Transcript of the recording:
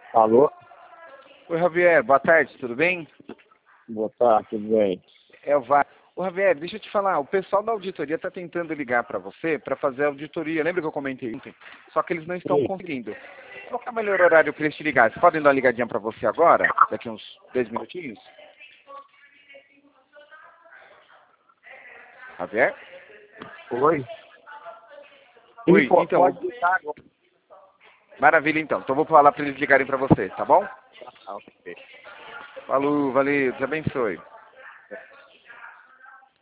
Alô? Oi, Javier, boa tarde, tudo bem? Boa tarde, tudo bem? É o VAR. Ô, Javier, deixa eu te falar, o pessoal da auditoria está tentando ligar para você para fazer a auditoria. Lembra que eu comentei ontem? Só que eles não estão Sim. conseguindo. Qual que é o melhor horário para eles te ligar? Vocês podem dar uma ligadinha para você agora? Daqui uns 10 minutinhos? Javier? Oi? Sim, Oi, então, pode ligar agora. maravilha então. Então eu vou falar para eles ligarem para você, tá bom? Ah, ok. Falou, valeu, Deus abençoe.